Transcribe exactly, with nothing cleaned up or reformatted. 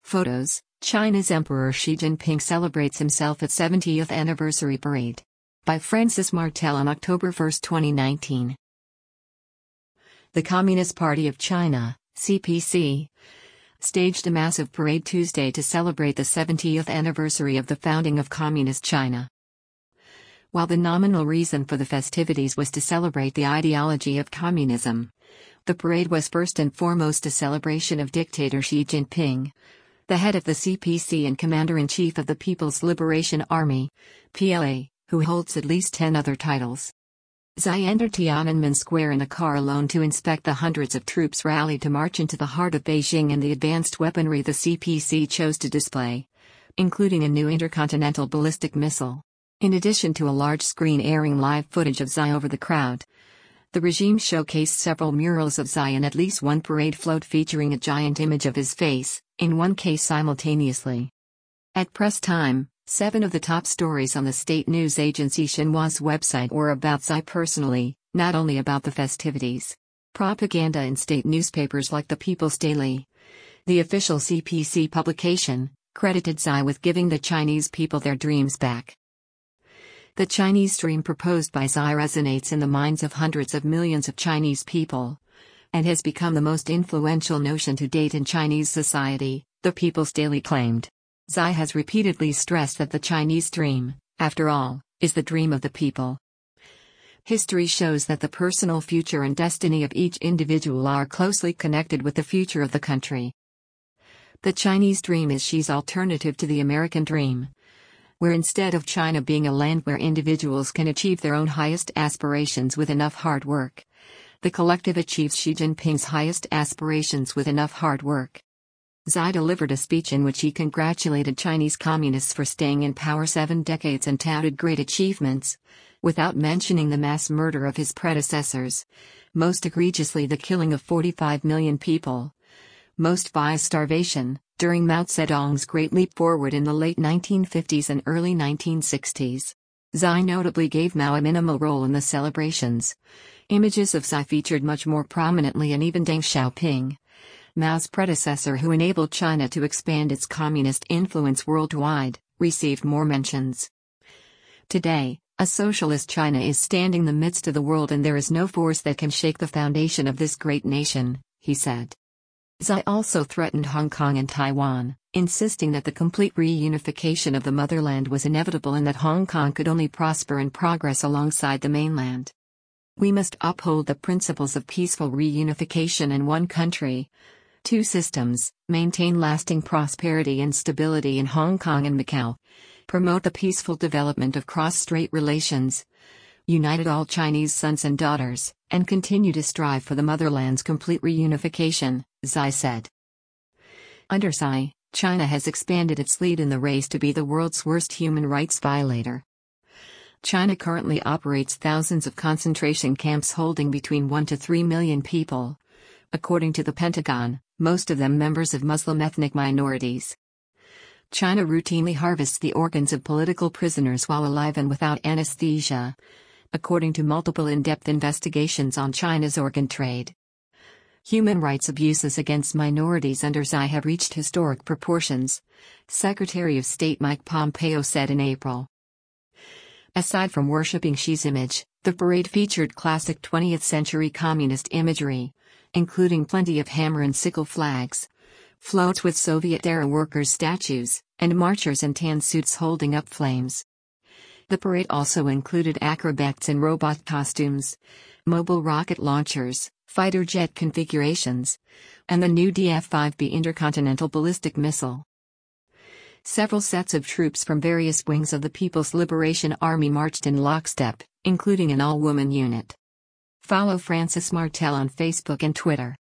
Photos. China's Emperor Xi Jinping celebrates himself at seventieth Anniversary Parade. By Francis Martel on October first, twenty nineteen. The Communist Party of China, C P C, staged a massive parade Tuesday to celebrate the seventieth anniversary of the founding of Communist China. While the nominal reason for the festivities was to celebrate the ideology of communism, the parade was first and foremost a celebration of dictator Xi Jinping, the head of the C P C and commander-in-chief of the People's Liberation Army, P L A, who holds at least ten other titles. Xi entered Tiananmen Square in a car alone to inspect the hundreds of troops rallied to march into the heart of Beijing and the advanced weaponry the C P C chose to display, including a new intercontinental ballistic missile. In addition to a large screen airing live footage of Xi over the crowd, the regime showcased several murals of Xi and at least one parade float featuring a giant image of his face, in one case simultaneously. At press time, seven of the top stories on the state news agency Xinhua's website were about Xi personally, not only about the festivities. Propaganda in state newspapers like the People's Daily, the official C P C publication, credited Xi with giving the Chinese people their dreams back. The Chinese dream proposed by Xi resonates in the minds of hundreds of millions of Chinese people, and has become the most influential notion to date in Chinese society, the People's Daily claimed. Xi has repeatedly stressed that the Chinese dream, after all, is the dream of the people. History shows that the personal future and destiny of each individual are closely connected with the future of the country. The Chinese dream is Xi's alternative to the American dream, where instead of China being a land where individuals can achieve their own highest aspirations with enough hard work, the collective achieves Xi Jinping's highest aspirations with enough hard work. Xi delivered a speech in which he congratulated Chinese communists for staying in power seven decades and touted great achievements, without mentioning the mass murder of his predecessors, most egregiously the killing of forty-five million people, most via starvation, during Mao Zedong's Great Leap Forward in the late nineteen fifties and early nineteen sixties. Xi notably gave Mao a minimal role in the celebrations. Images of Xi featured much more prominently, and even Deng Xiaoping, Mao's predecessor who enabled China to expand its communist influence worldwide, received more mentions. Today, a socialist China is standing in the midst of the world, and there is no force that can shake the foundation of this great nation, he said. Xi also threatened Hong Kong and Taiwan, insisting that the complete reunification of the motherland was inevitable and that Hong Kong could only prosper and progress alongside the mainland. We must uphold the principles of peaceful reunification and one country, two systems, maintain lasting prosperity and stability in Hong Kong and Macau, promote the peaceful development of cross-strait relations, united all Chinese sons and daughters, and continue to strive for the motherland's complete reunification, Xi said. Under Xi, China has expanded its lead in the race to be the world's worst human rights violator. China currently operates thousands of concentration camps holding between one to three million people, according to the Pentagon, most of them members of Muslim ethnic minorities. China routinely harvests the organs of political prisoners while alive and without anesthesia, according to multiple in-depth investigations on China's organ trade. Human rights abuses against minorities under Xi have reached historic proportions, Secretary of State Mike Pompeo said in April. Aside from worshipping Xi's image, the parade featured classic twentieth century communist imagery, including plenty of hammer and sickle flags, floats with Soviet-era workers' statues, and marchers in tan suits holding up flames. The parade also included acrobats in robot costumes, mobile rocket launchers, fighter jet configurations, and the new D F five B intercontinental ballistic missile. Several sets of troops from various wings of the People's Liberation Army marched in lockstep, including an all-woman unit. Follow Francis Martel on Facebook and Twitter.